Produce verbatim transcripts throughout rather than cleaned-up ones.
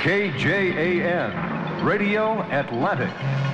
K J A N, Radio Atlantic.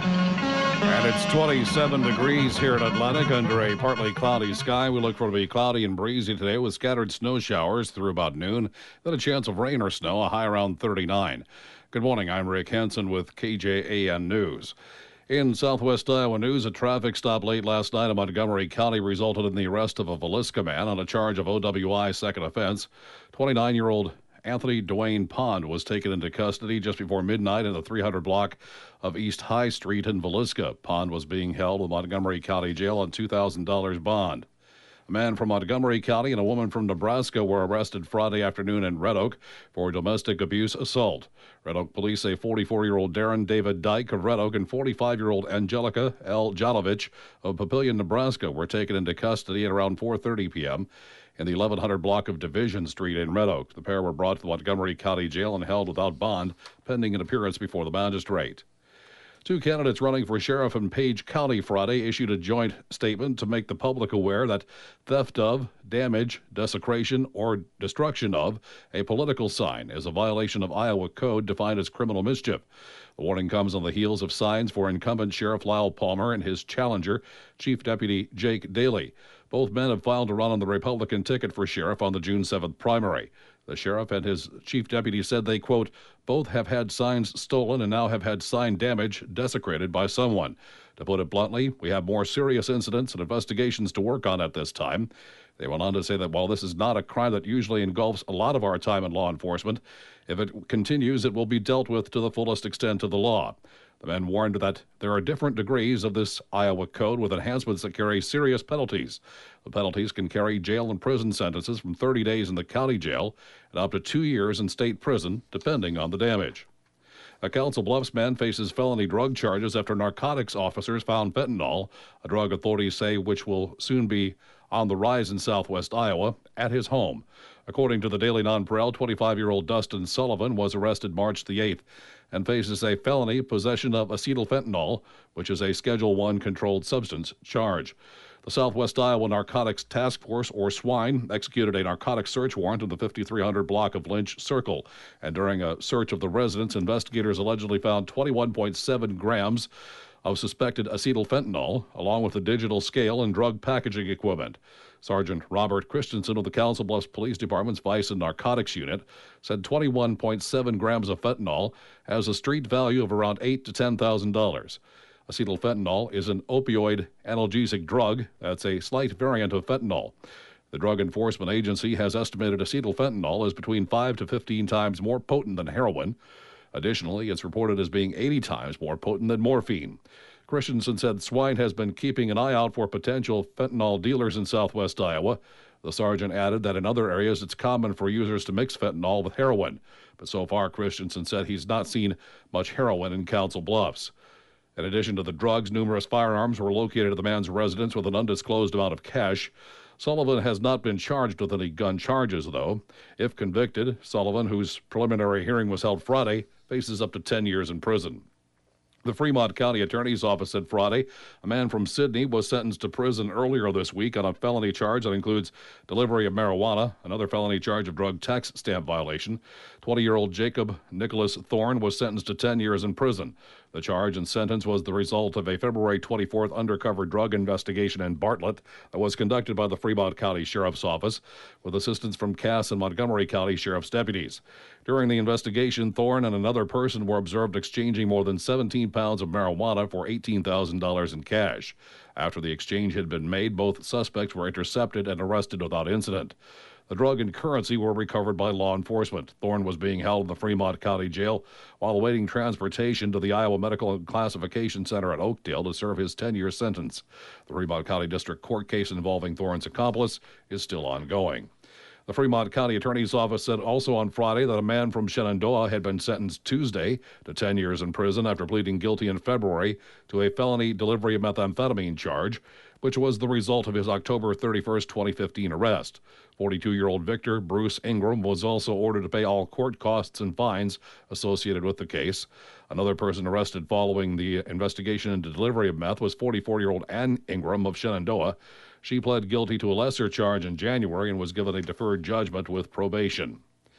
And it's twenty-seven degrees here in Atlantic under a partly cloudy sky. We look for it to be cloudy and breezy today with scattered snow showers through about noon, then a chance of rain or snow, a high around thirty-nine. Good morning, I'm Rick Hansen with K J A N News. In Southwest Iowa news, a traffic stop late last night in Montgomery County resulted in the arrest of a Villisca man on a charge of O W I second offense. twenty-nine-year-old Anthony Dwayne Pond was taken into custody just before midnight in the three hundred block of East High Street in Villisca. Pond was being held in Montgomery County Jail on two thousand dollars bond. A man from Montgomery County and a woman from Nebraska were arrested Friday afternoon in Red Oak for domestic abuse assault. Red Oak police say forty-four-year-old Darren David Dyke of Red Oak and forty-five-year-old Angelica L. Jalovich of Papillion, Nebraska were taken into custody at around four thirty p.m. in the eleven hundred block of Division Street in Red Oak. The pair were brought to the Montgomery County Jail and held without bond, pending an appearance before the magistrate. Two candidates running for sheriff in Page County Friday issued a joint statement to make the public aware that theft of, damage, desecration, or destruction of a political sign is a violation of Iowa Code defined as criminal mischief. The warning comes on the heels of signs for incumbent Sheriff Lyle Palmer and his challenger, Chief Deputy Jake Daly. Both men have filed to run on the Republican ticket for sheriff on the June seventh primary. The sheriff and his chief deputy said they, quote, both have had signs stolen and now have had sign damage desecrated by someone. To put it bluntly, we have more serious incidents and investigations to work on at this time. They went on to say that while this is not a crime that usually engulfs a lot of our time in law enforcement, if it continues, it will be dealt with to the fullest extent of the law. The men warned that there are different degrees of this Iowa Code with enhancements that carry serious penalties. The penalties can carry jail and prison sentences from thirty days in the county jail and up to two years in state prison, depending on the damage. A Council Bluffs man faces felony drug charges after narcotics officers found fentanyl, a drug authorities say which will soon be on the rise in southwest Iowa, at his home. According to the Daily Non-Pareil, twenty-five-year-old Dustin Sullivan was arrested March the eighth and faces a felony possession of acetylfentanyl, which is a Schedule one controlled substance charge. The Southwest Iowa Narcotics Task Force, or SWINE, executed a narcotics search warrant in the fifty-three hundred block of Lynch Circle. And during a search of the residence, investigators allegedly found twenty-one point seven grams of suspected acetylfentanyl, along with a digital scale and drug packaging equipment. Sergeant Robert Christensen of the Council Bluffs Police Department's Vice and Narcotics Unit said twenty-one point seven grams of fentanyl has a street value of around eight thousand to ten thousand dollars. Acetylfentanyl is an opioid analgesic drug that's a slight variant of fentanyl. The Drug Enforcement Agency has estimated acetylfentanyl is between five to fifteen times more potent than heroin. Additionally, it's reported as being eighty times more potent than morphine. Christensen said SWINE has been keeping an eye out for potential fentanyl dealers in southwest Iowa. The sergeant added that in other areas it's common for users to mix fentanyl with heroin. But so far, Christensen said he's not seen much heroin in Council Bluffs. In addition to the drugs, numerous firearms were located at the man's residence with an undisclosed amount of cash. Sullivan has not been charged with any gun charges, though. If convicted, Sullivan, whose preliminary hearing was held Friday, faces up to ten years in prison. The Fremont County Attorney's Office said Friday a man from Sidney was sentenced to prison earlier this week on a felony charge that includes delivery of marijuana, another felony charge of drug tax stamp violation. twenty-year-old Jacob Nicholas Thorne was sentenced to ten years in prison. The charge and sentence was the result of a February twenty-fourth undercover drug investigation in Bartlett that was conducted by the Fremont County Sheriff's Office with assistance from Cass and Montgomery County Sheriff's deputies. During the investigation, Thorne and another person were observed exchanging more than seventeen pounds of marijuana for eighteen thousand dollars in cash. After the exchange had been made, both suspects were intercepted and arrested without incident. The drug and currency were recovered by law enforcement. Thorne was being held in the Fremont County Jail while awaiting transportation to the Iowa Medical and Classification Center at Oakdale to serve his ten-year sentence. The Fremont County District Court case involving Thorne's accomplice is still ongoing. The Fremont County Attorney's Office said also on Friday that a man from Shenandoah had been sentenced Tuesday to ten years in prison after pleading guilty in February to a felony delivery of methamphetamine charge, which was the result of his October thirty-first, twenty fifteen arrest. forty-two-year-old Victor Bruce Ingram was also ordered to pay all court costs and fines associated with the case. Another person arrested following the investigation into delivery of meth was forty-four-year-old Ann Ingram of Shenandoah. She pled guilty to a lesser charge in January and was given a deferred judgment with probation.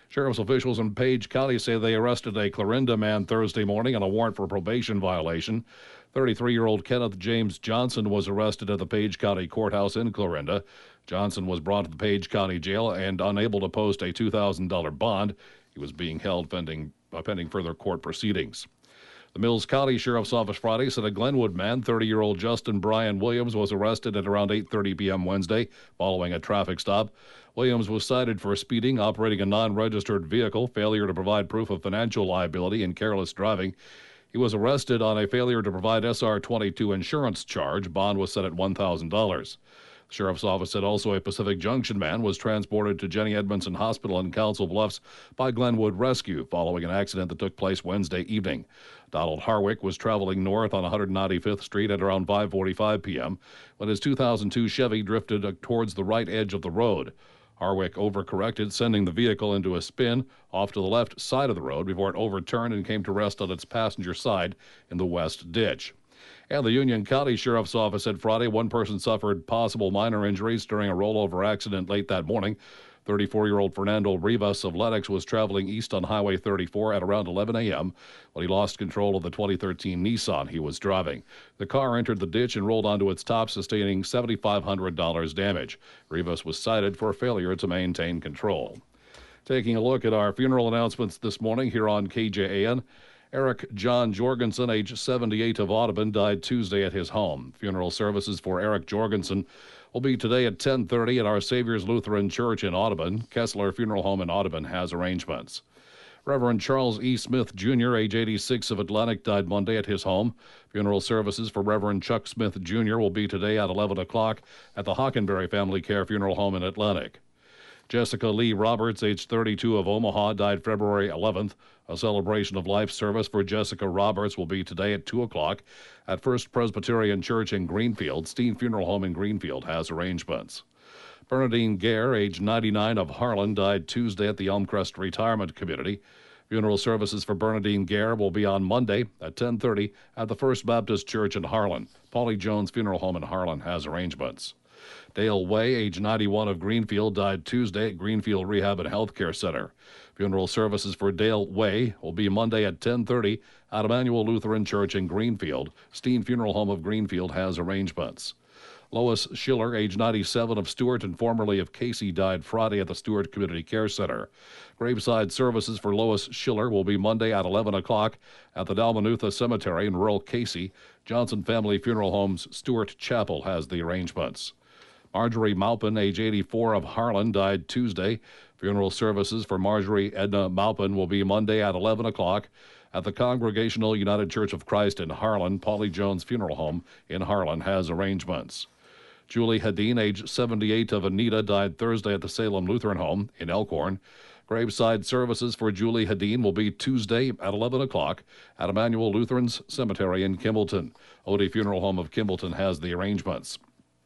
Sheriff's officials in Page County say they arrested a Clarinda man Thursday morning on a warrant for probation violation. thirty-three-year-old Kenneth James Johnson was arrested at the Page County Courthouse in Clarinda. Johnson was brought to the Page County Jail and unable to post a two thousand dollars bond. He was being held pending, uh, pending further court proceedings. The Mills County Sheriff's Office Friday said a Glenwood man, thirty-year-old Justin Brian Williams, was arrested at around eight thirty p.m. Wednesday following a traffic stop. Williams was cited for speeding, operating a non-registered vehicle, failure to provide proof of financial liability, and careless driving. He was arrested on a failure to provide S R twenty-two insurance charge. Bond was set at one thousand dollars. The Sheriff's Office said also a Pacific Junction man was transported to Jenny Edmondson Hospital in Council Bluffs by Glenwood Rescue following an accident that took place Wednesday evening. Donald Harwick was traveling north on one hundred ninety-fifth Street at around five forty-five p.m. when his two thousand two Chevy drifted towards the right edge of the road. Harwick overcorrected, sending the vehicle into a spin off to the left side of the road before it overturned and came to rest on its passenger side in the west ditch. And the Union County Sheriff's Office said Friday one person suffered possible minor injuries during a rollover accident late that morning. thirty-four-year-old Fernando Rivas of Lennox was traveling east on Highway thirty-four at around eleven a.m. when he lost control of the twenty thirteen Nissan he was driving. The car entered the ditch and rolled onto its top, sustaining seven thousand five hundred dollars damage. Rivas was cited for failure to maintain control. Taking a look at our funeral announcements this morning here on K J A N. Eric John Jorgensen, age seventy-eight, of Audubon, died Tuesday at his home. Funeral services for Eric Jorgensen will be today at ten thirty at Our Savior's Lutheran Church in Audubon. Kessler Funeral Home in Audubon has arrangements. Reverend Charles E. Smith, Junior, age eighty-six, of Atlantic, died Monday at his home. Funeral services for Reverend Chuck Smith, Junior will be today at eleven o'clock at the Hockenberry Family Care Funeral Home in Atlantic. Jessica Lee Roberts, age thirty-two, of Omaha, died February eleventh. A celebration of life service for Jessica Roberts will be today at two o'clock at First Presbyterian Church in Greenfield. Steen Funeral Home in Greenfield has arrangements. Bernadine Gare, age ninety-nine, of Harlan, died Tuesday at the Elmcrest Retirement Community. Funeral services for Bernadine Gare will be on Monday at ten thirty at the First Baptist Church in Harlan. Polly Jones Funeral Home in Harlan has arrangements. Dale Way, age ninety-one, of Greenfield, died Tuesday at Greenfield Rehab and Healthcare Center. Funeral services for Dale Way will be Monday at ten thirty at Emmanuel Lutheran Church in Greenfield. Steen Funeral Home of Greenfield has arrangements. Lois Schiller, age ninety-seven, of Stewart and formerly of Casey, died Friday at the Stewart Community Care Center. Graveside services for Lois Schiller will be Monday at eleven o'clock at the Dalmanutha Cemetery in rural Casey. Johnson Family Funeral Home's Stewart Chapel has the arrangements. Marjorie Maupin, age eighty-four, of Harlan, died Tuesday. Funeral services for Marjorie Edna Maupin will be Monday at eleven o'clock at the Congregational United Church of Christ in Harlan. Polly Jones Funeral Home in Harlan has arrangements. Julie Hadeen, age seventy-eight, of Anita, died Thursday at the Salem Lutheran Home in Elkhorn. Graveside services for Julie Hadeen will be Tuesday at eleven o'clock at Emmanuel Lutheran's Cemetery in Kimballton. Odie Funeral Home of Kimballton has the arrangements.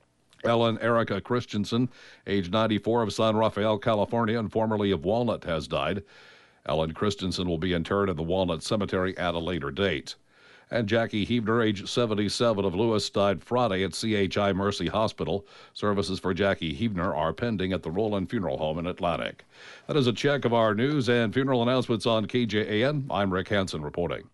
Ellen Erica Christensen, age ninety-four, of San Rafael, California, and formerly of Walnut, has died. Ellen Christensen will be interred at the Walnut Cemetery at a later date. And Jackie Hebner, age seventy-seven, of Lewis, died Friday at C H I Mercy Hospital. Services for Jackie Hebner are pending at the Roland Funeral Home in Atlantic. That is a check of our news and funeral announcements on K J A N. I'm Rick Hansen reporting.